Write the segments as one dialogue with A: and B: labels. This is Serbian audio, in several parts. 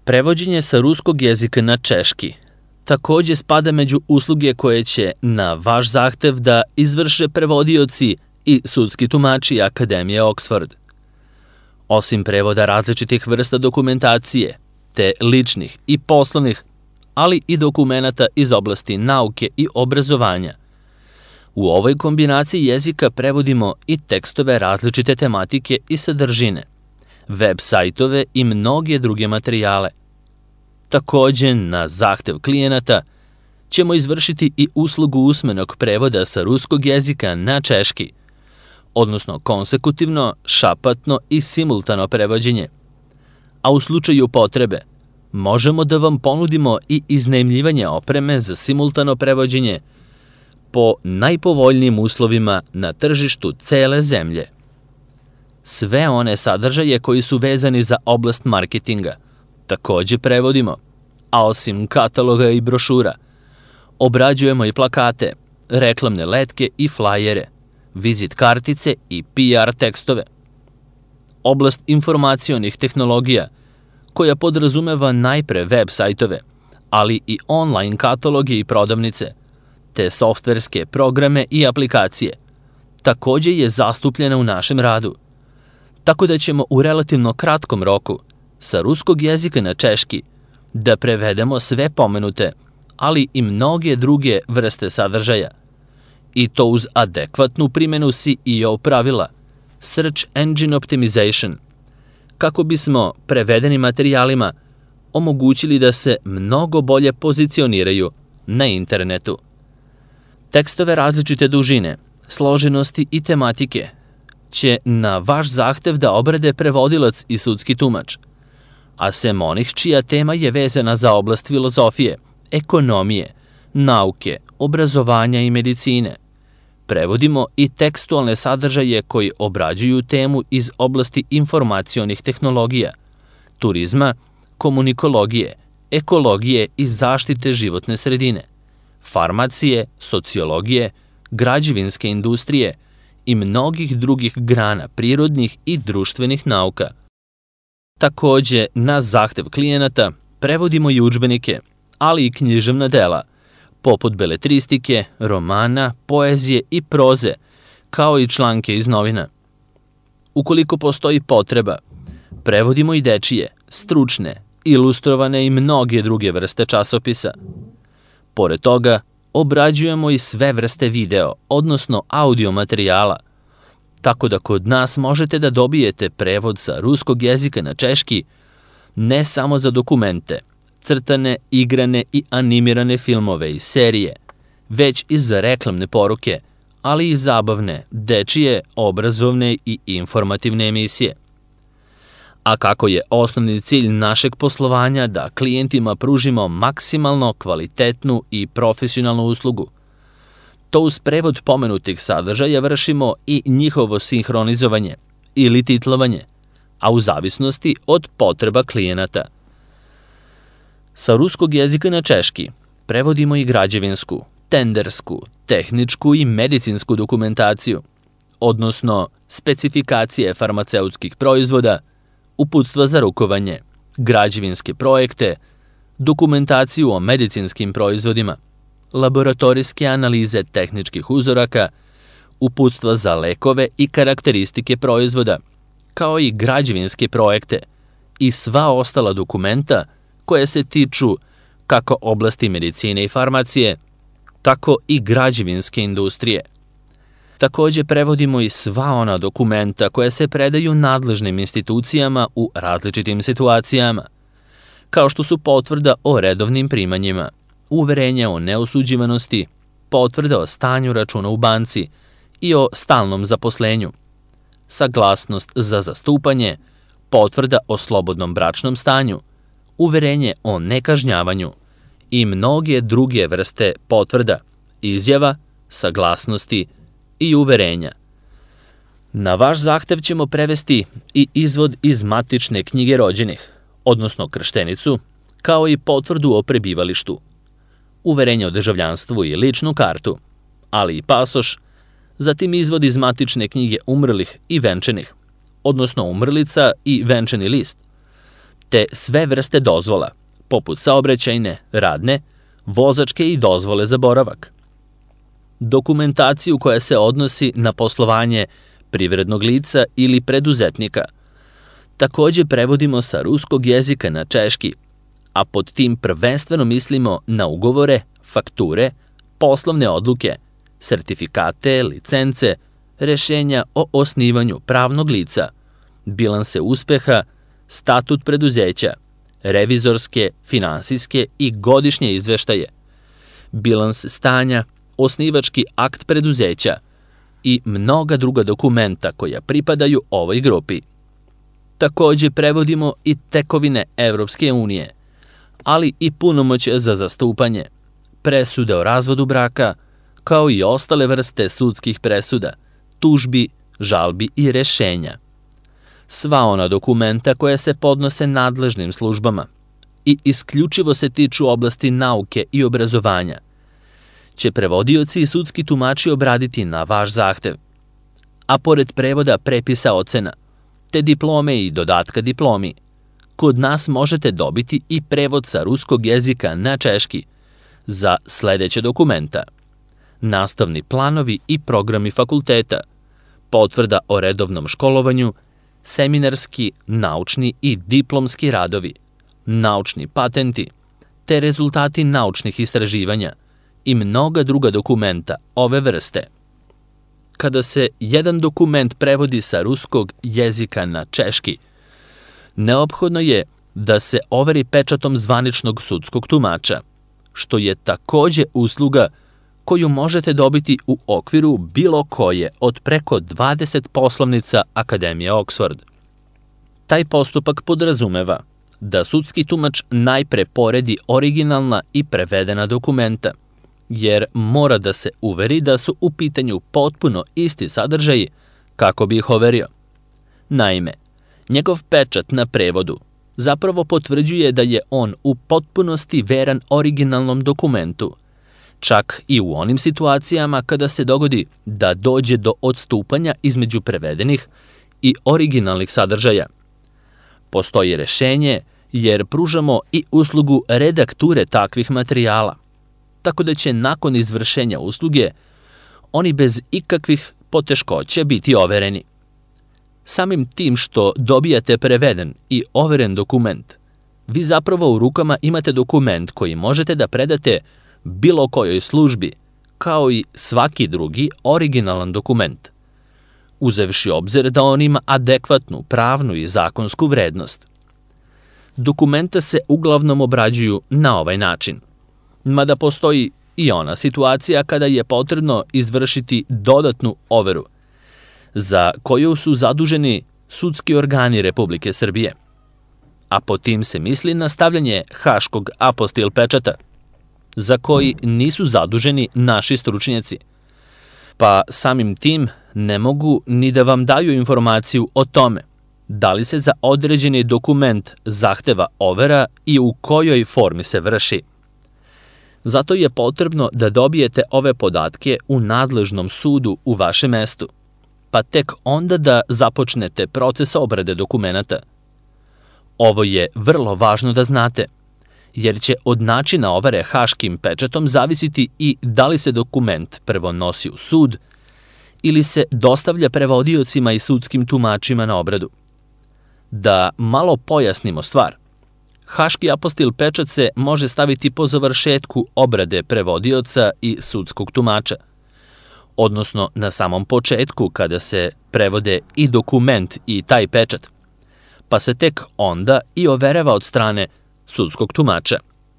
A: Prevođenje sa ruskog jezika na češki takođe spada među usluge koje će na vaš zahtev da izvrše prevodioci i sudski tumači Akademije Oxford. Osim prevoda različitih vrsta dokumentacije, te ličnih i poslovnih, ali i dokumenata iz oblasti nauke i obrazovanja, u ovoj kombinaciji jezika prevodimo i tekstove različite tematike i sadržine, web sajtove i mnoge druge materijale. Takođe, na zahtev klijenata ćemo izvršiti i uslugu usmenog prevoda sa ruskog jezika na češki, odnosno konsekutivno, šapatno i simultano prevođenje. A u slučaju potrebe, možemo da vam ponudimo i iznajmljivanje opreme za simultano prevođenje po najpovoljnijim uslovima na tržištu cele zemlje. Sve one sadržaje koji su vezani za oblast marketinga takođe prevodimo, a osim kataloga i brošura, obrađujemo i plakate, reklamne letke i flajere, vizit kartice i PR tekstove. Oblast informacionih tehnologija, koja podrazumeva najpre web sajtove, ali i online kataloge i prodavnice, te softverske programe i aplikacije, takođe je zastupljena u našem radu, tako da ćemo u relativno kratkom roku sa ruskog jezika na češki da prevedemo sve pomenute, ali i mnoge druge vrste sadržaja, i to uz adekvatnu primenu SEO pravila, Search Engine Optimization, kako bismo prevedenim materijalima omogućili da se mnogo bolje pozicioniraju na internetu. Tekstove različite dužine, složenosti i tematike će na vaš zahtev da obrade prevodilac i sudski tumač, a sem onih čija tema je vezana za oblast filozofije, ekonomije, nauke, obrazovanja i medicine. Prevodimo i tekstualne sadržaje koji obrađuju temu iz oblasti informacionih tehnologija, turizma, komunikologije, ekologije i zaštite životne sredine, farmacije, sociologije, građevinske industrije i mnogih drugih grana prirodnih i društvenih nauka. Takođe, na zahtev klijenata prevodimo i udžbenike, ali i književna dela, poput beletristike, romana, poezije i proze, kao i članke iz novina. Ukoliko postoji potreba, prevodimo i dečije, stručne, ilustrovane i mnoge druge vrste časopisa. Pored toga, obrađujemo i sve vrste video, odnosno audio materijala, tako da kod nas možete da dobijete prevod sa ruskog jezika na češki ne samo za dokumente, crtane, igrane i animirane filmove i serije, već i za reklamne poruke, ali i zabavne, dečije, obrazovne i informativne emisije. A kako je osnovni cilj našeg poslovanja da klijentima pružimo maksimalno kvalitetnu i profesionalnu uslugu, to uz prevod pomenutih sadržaja vršimo i njihovo sinhronizovanje ili titlovanje, a u zavisnosti od potreba klijenata. Sa ruskog jezika na češki prevodimo i građevinsku, tendersku, tehničku i medicinsku dokumentaciju, odnosno specifikacije farmaceutskih proizvoda, uputstva za rukovanje, građevinske projekte, dokumentaciju o medicinskim proizvodima, laboratorijske analize tehničkih uzoraka, uputstva za lekove i karakteristike proizvoda, kao i građevinske projekte i sva ostala dokumenta koje se tiču kako oblasti medicine i farmacije, tako i građevinske industrije. Takođe prevodimo i sva ona dokumenta koja se predaju nadležnim institucijama u različitim situacijama, kao što su potvrda o redovnim primanjima, uverenja o neosuđivanosti, potvrda o stanju računa u banci i o stalnom zaposlenju, saglasnost za zastupanje, potvrda o slobodnom bračnom stanju, uverenje o nekažnjavanju i mnoge druge vrste potvrda, izjava, saglasnosti i uverenja. Na vaš zahtev ćemo prevesti i izvod iz matične knjige rođenih, odnosno krštenicu, kao i potvrdu o prebivalištu, uverenje o državljanstvu i ličnu kartu, ali i pasoš, zatim izvod iz matične knjige umrlih i venčanih, odnosno umrlica i venčani list, te sve vrste dozvola, poput saobraćajne, radne, vozačke i dozvole za boravak. Dokumentaciju koja se odnosi na poslovanje privrednog lica ili preduzetnika takođe prevodimo sa ruskog jezika na češki, a pod tim prvenstveno mislimo na ugovore, fakture, poslovne odluke, sertifikate, licence, rešenja o osnivanju pravnog lica, bilanse uspeha, statut preduzeća, revizorske, finansijske i godišnje izveštaje, bilans stanja, osnivački akt preduzeća i mnoga druga dokumenta koja pripadaju ovoj grupi. Takođe prevodimo i tekovine Evropske unije, ali i punomoć za zastupanje, presude o razvodu braka, kao i ostale vrste sudskih presuda, tužbi, žalbi i rešenja. Sva ona dokumenta koja se podnose nadležnim službama i isključivo se tiču oblasti nauke i obrazovanja, će prevodioci i sudski tumači obraditi na vaš zahtev. A pored prevoda prepisa ocena, te diplome i dodatka diplomi, kod nas možete dobiti i prevod sa ruskog jezika na češki za sledeće dokumenta: nastavni planovi i programi fakulteta, potvrda o redovnom školovanju, seminarski, naučni i diplomski radovi, naučni patenti, te rezultati naučnih istraživanja i mnoga druga dokumenta ove vrste. Kada se jedan dokument prevodi sa ruskog jezika na češki, neophodno je da se overi pečatom zvaničnog sudskog tumača, što je takođe usluga koju možete dobiti u okviru bilo koje od preko 20 poslovnica Akademije Oxford. Taj postupak podrazumeva da sudski tumač najpre poredi originalna i prevedena dokumenta, jer mora da se uveri da su u pitanju potpuno isti sadržaji kako bi ih overio. Naime, njegov pečat na prevodu zapravo potvrđuje da je on u potpunosti veran originalnom dokumentu, čak i u onim situacijama kada se dogodi da dođe do odstupanja između prevedenih i originalnih sadržaja. Postoji rešenje jer pružamo i uslugu redakture takvih materijala, tako da će nakon izvršenja usluge oni bez ikakvih poteškoća biti overeni. Samim tim što dobijate preveden i overen dokument, vi zapravo u rukama imate dokument koji možete da predate bilo kojoj službi, kao i svaki drugi originalan dokument, uzevši obzir da on ima adekvatnu pravnu i zakonsku vrednost. Dokumenta se uglavnom obrađuju na ovaj način, mada postoji i ona situacija kada je potrebno izvršiti dodatnu overu, za koju su zaduženi sudski organi Republike Srbije, a po tim se misli na stavljanje haškog apostil pečata, za koji nisu zaduženi naši stručnjaci, pa samim tim ne mogu ni da vam daju informaciju o tome da li se za određeni dokument zahteva overa i u kojoj formi se vrši. Zato je potrebno da dobijete ove podatke u nadležnom sudu u vašem mestu, pa tek onda da započnete proces obrade dokumenata. Ovo je vrlo važno da znate, jer će od načina overe haškim pečatom zavisiti i da li se dokument prvo nosi u sud ili se dostavlja prevodiocima i sudskim tumačima na obradu. Da malo pojasnimo stvar, haški apostil pečat se može staviti po završetku obrade prevodioca i sudskog tumača, odnosno na samom početku kada se prevode i dokument i taj pečat, pa se tek onda i overava od strane sudskog tumača.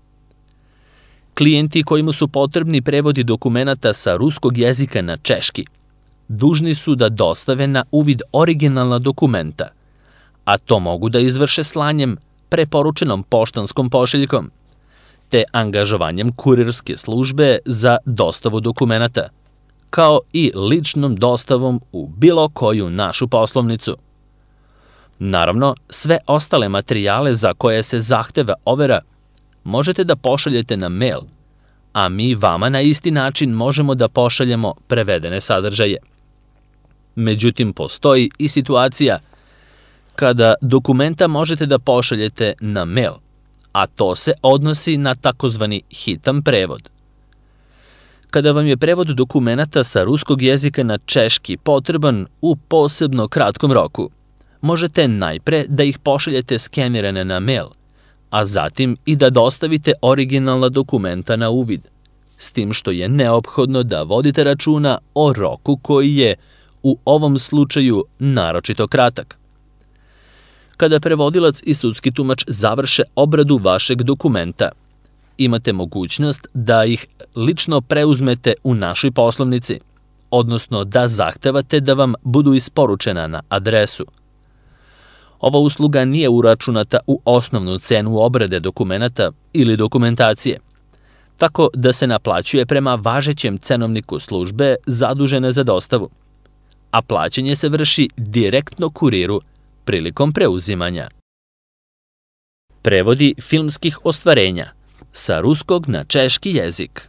A: Klijenti kojima su potrebni prevodi dokumenata sa ruskog jezika na češki, dužni su da dostave na uvid originalna dokumenta, a to mogu da izvrše slanjem preporučenom poštanskom pošiljkom, te angažovanjem kurirske službe za dostavu dokumenata, kao i ličnom dostavom u bilo koju našu poslovnicu. Naravno, sve ostale materijale za koje se zahteva overa možete da pošaljete na mail, a mi vama na isti način možemo da pošaljemo prevedene sadržaje. Međutim, postoji i situacija kada dokumenta možete da pošaljete na mail, a to se odnosi na takozvani hitan prevod. Kada vam je prevod dokumenata sa ruskog jezika na češki potreban u posebno kratkom roku, možete najpre da ih pošaljete skenirane na mail, a zatim i da dostavite originalna dokumenta na uvid, s tim što je neophodno da vodite računa o roku koji je, u ovom slučaju, naročito kratak. Kada prevodilac i sudski tumač završe obradu vašeg dokumenta, imate mogućnost da ih lično preuzmete u našoj poslovnici, odnosno da zahtevate da vam budu isporučena na adresu. Ova usluga nije uračunata u osnovnu cenu obrade dokumenata ili dokumentacije, tako da se naplaćuje prema važećem cenovniku službe zadužene za dostavu, a plaćanje se vrši direktno kuriru prilikom preuzimanja. Prevodi filmskih ostvarenja sa ruskog na češki jezik.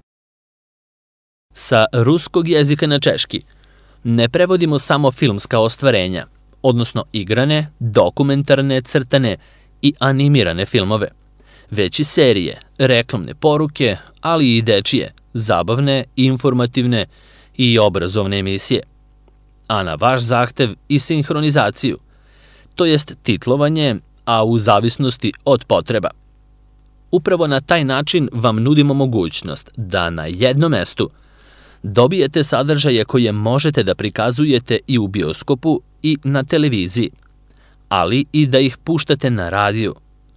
A: Sa ruskog jezika na češki ne prevodimo samo filmska ostvarenja, odnosno igrane, dokumentarne, crtane i animirane filmove, već i serije, reklamne poruke, ali i dečije, zabavne, informativne i obrazovne emisije. A na vaš zahtev i sinhronizaciju, to jest titlovanje, a u zavisnosti od potreba. Upravo na taj način vam nudimo mogućnost da na jednom mestu dobijete sadržaje koje možete da prikazujete i u bioskopu i na televiziji, ali i da ih puštate na radiju.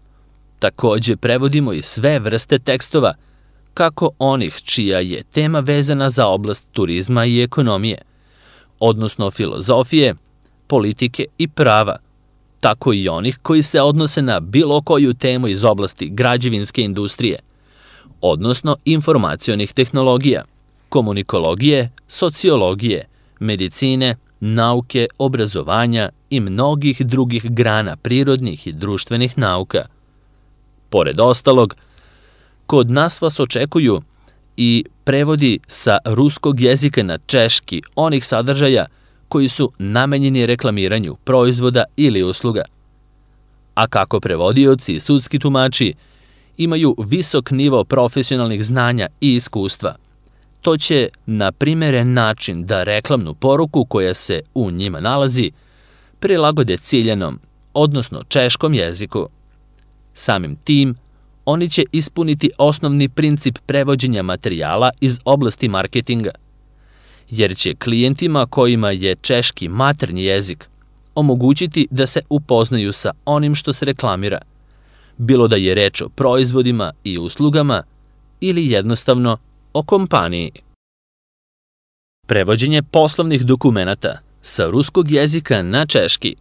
A: Takođe prevodimo i sve vrste tekstova, kako onih čija je tema vezana za oblast turizma i ekonomije, odnosno filozofije, politike i prava, tako i onih koji se odnose na bilo koju temu iz oblasti građevinske industrije, odnosno informacionih tehnologija, komunikologije, sociologije, medicine, nauke, obrazovanja i mnogih drugih grana prirodnih i društvenih nauka. Pored ostalog, kod nas vas očekuju i prevodi sa ruskog jezika na češki onih sadržaja koji su namenjeni reklamiranju proizvoda ili usluga. A kako prevodioci i sudski tumači imaju visok nivo profesionalnih znanja i iskustva, to će na primeren način da reklamnu poruku koja se u njima nalazi prilagode ciljanom, odnosno češkom jeziku. Samim tim, oni će ispuniti osnovni princip prevođenja materijala iz oblasti marketinga, jer će klijentima kojima je češki maternji jezik omogućiti da se upoznaju sa onim što se reklamira, bilo da je reč o proizvodima i uslugama ili jednostavno o kompaniji. Prevođenje poslovnih dokumenata sa ruskog jezika na češki.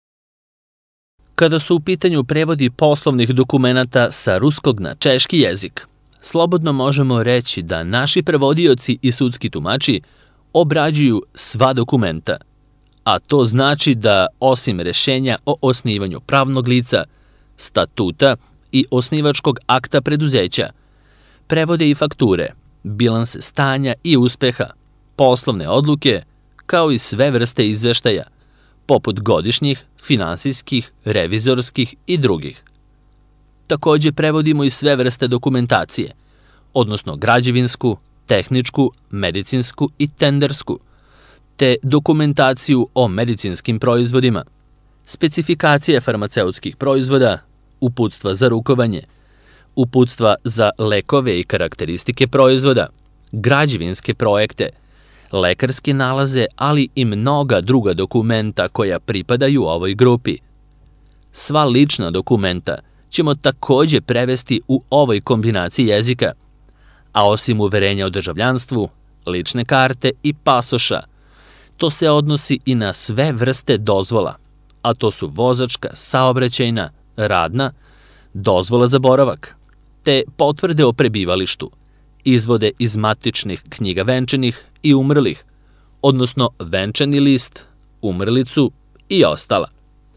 A: Kada su u pitanju prevodi poslovnih dokumenata sa ruskog na češki jezik, slobodno možemo reći da naši prevodioci i sudski tumači obrađuju sva dokumenta, a to znači da osim rešenja o osnivanju pravnog lica, statuta i osnivačkog akta preduzeća, prevode i fakture, bilanse stanja i uspeha, poslovne odluke, kao i sve vrste izveštaja, poput godišnjih, finansijskih, revizorskih i drugih. Takođe prevodimo i sve vrste dokumentacije, odnosno građevinsku, tehničku, medicinsku i tendersku, te dokumentaciju o medicinskim proizvodima, specifikacije farmaceutskih proizvoda, uputstva za rukovanje, uputstva za lekove i karakteristike proizvoda, građevinske projekte, lekarske nalaze, ali i mnoga druga dokumenta koja pripadaju ovoj grupi. Sva lična dokumenta ćemo takođe prevesti u ovoj kombinaciji jezika, a osim uverenja o državljanstvu, lične karte i pasoša, to se odnosi i na sve vrste dozvola, a to su vozačka, saobraćajna, radna, dozvola za boravak, te potvrde o prebivalištu, izvode iz matičnih knjiga venčanih i umrlih, odnosno venčani list, umrlicu i ostala.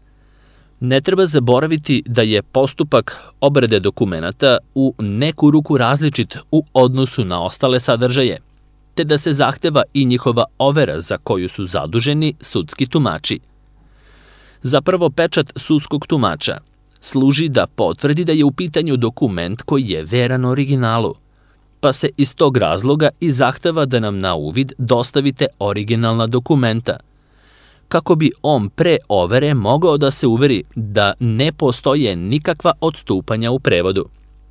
A: Ne treba zaboraviti da je postupak obrade dokumenata u neku ruku različit u odnosu na ostale sadržaje, te da se zahteva i njihova overa za koju su zaduženi sudski tumači. Zapravo, pečat sudskog tumača služi da potvrdi da je u pitanju dokument koji je veran originalu, pa se iz tog razloga i zahteva da nam na uvid dostavite originalna dokumenta, kako bi on pre overe mogao da se uveri da ne postoje nikakva odstupanja u prevodu.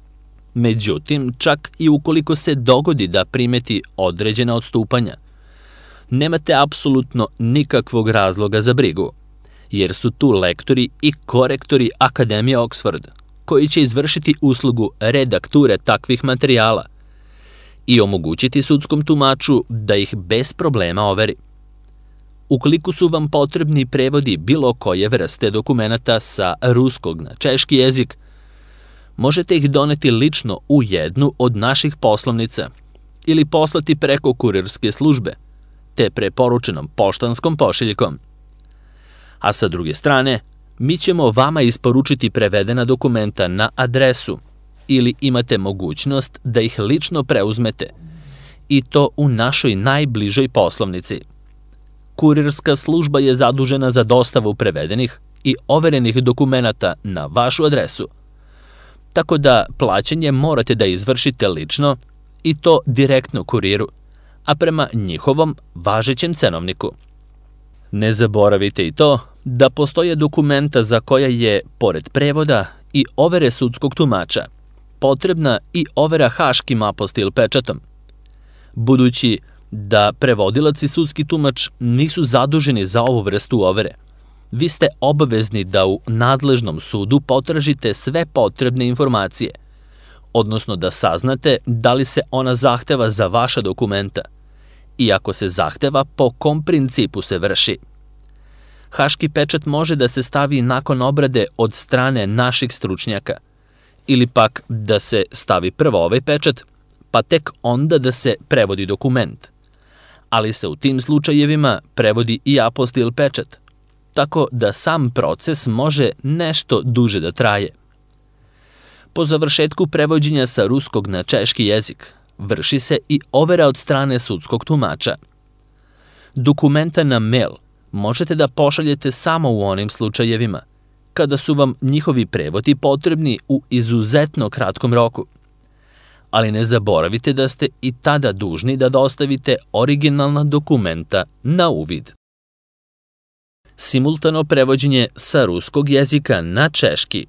A: Međutim, čak i ukoliko se dogodi da primeti određena odstupanja, nemate apsolutno nikakvog razloga za brigu, jer su tu lektori i korektori Akademije Oxford, koji će izvršiti uslugu redakture takvih materijala i omogućiti sudskom tumaču da ih bez problema overi. Ukoliko su vam potrebni prevodi bilo koje vrste dokumenata sa ruskog na češki jezik, možete ih doneti lično u jednu od naših poslovnica ili poslati preko kurirske službe, te preporučenom poštanskom pošiljkom. A sa druge strane, mi ćemo vama isporučiti prevedena dokumenta na adresu ili imate mogućnost da ih lično preuzmete, i to u našoj najbližoj poslovnici. Kurirska služba je zadužena za dostavu prevedenih i overenih dokumenata na vašu adresu, tako da plaćanje morate da izvršite lično i to direktno kuriru, a prema njihovom važećem cenovniku. Ne zaboravite i to da postoje dokumenta za koja je, pored prevoda i overe sudskog tumača, potrebna i overa haškim apostil pečatom. Budući da prevodilac i sudski tumač nisu zaduženi za ovu vrstu overe, vi ste obavezni da u nadležnom sudu potražite sve potrebne informacije, odnosno da saznate da li se ona zahteva za vaša dokumenta i ako se zahteva, po kom principu se vrši. Haški pečat može da se stavi nakon obrade od strane naših stručnjaka, ili pak da se stavi prvo ovaj pečat, pa tek onda da se prevodi dokument. Ali se u tim slučajevima prevodi i apostil pečat, tako da sam proces može nešto duže da traje. Po završetku prevođenja sa ruskog na češki jezik, vrši se i overa od strane sudskog tumača. Dokumenta na mail možete da pošaljete samo u onim slučajevima kada su vam njihovi prevodi potrebni u izuzetno kratkom roku. Ali ne zaboravite da ste i tada dužni da dostavite originalna dokumenta na uvid. Simultano prevođenje sa ruskog jezika na češki.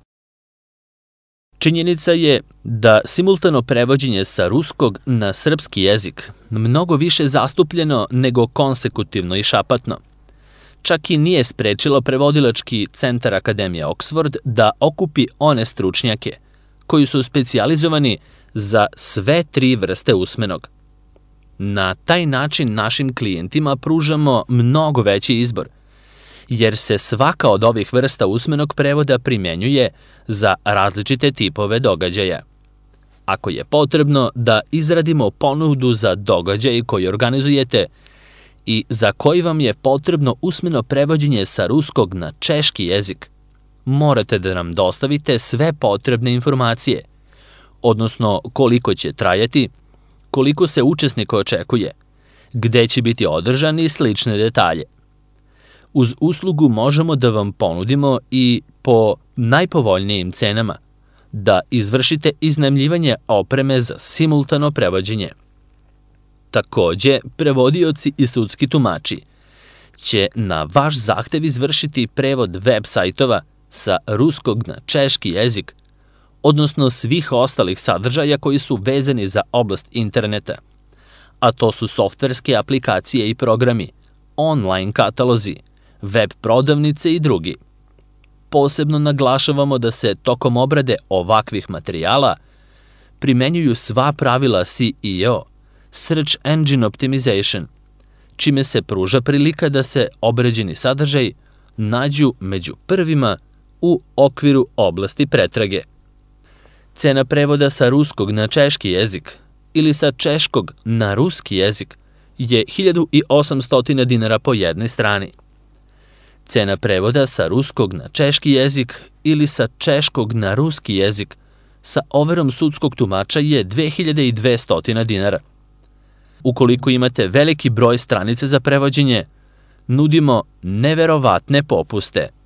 A: Činjenica je da simultano prevođenje sa ruskog na srpski jezik mnogo više zastupljeno nego konsekutivno i šapatno. Čak i nije sprečilo prevodilački centar Akademije Oxford da okupi one stručnjake koji su specijalizovani za sve tri vrste usmenog. Na taj način našim klijentima pružamo mnogo veći izbor, jer se svaka od ovih vrsta usmenog prevoda primenjuje za različite tipove događaja. Ako je potrebno da izradimo ponudu za događaj koji organizujete i za koji vam je potrebno usmeno prevođenje sa ruskog na češki jezik, morate da nam dostavite sve potrebne informacije, odnosno koliko će trajati, koliko se učesnika očekuje, gde će biti održan i slične detalje. Uz uslugu možemo da vam ponudimo i po najpovoljnijim cenama da izvršite iznajmljivanje opreme za simultano prevođenje. Takođe, prevodioci i sudski tumači će na vaš zahtev izvršiti prevod web sajtova sa ruskog na češki jezik, odnosno svih ostalih sadržaja koji su vezani za oblast interneta, a to su softverske aplikacije i programi, online katalozi, web prodavnice i drugi. Posebno naglašavamo da se tokom obrade ovakvih materijala primenjuju sva pravila SEO, Search Engine Optimization, čime se pruža prilika da se obrađeni sadržaj nađu među prvima u okviru oblasti pretrage. Cena prevoda sa ruskog na češki jezik ili sa češkog na ruski jezik je 1800 dinara po jednoj strani. Cena prevoda sa ruskog na češki jezik ili sa češkog na ruski jezik sa overom sudskog tumača je 2200 dinara. Ukoliko imate veliki broj stranica za prevođenje, nudimo neverovatne popuste.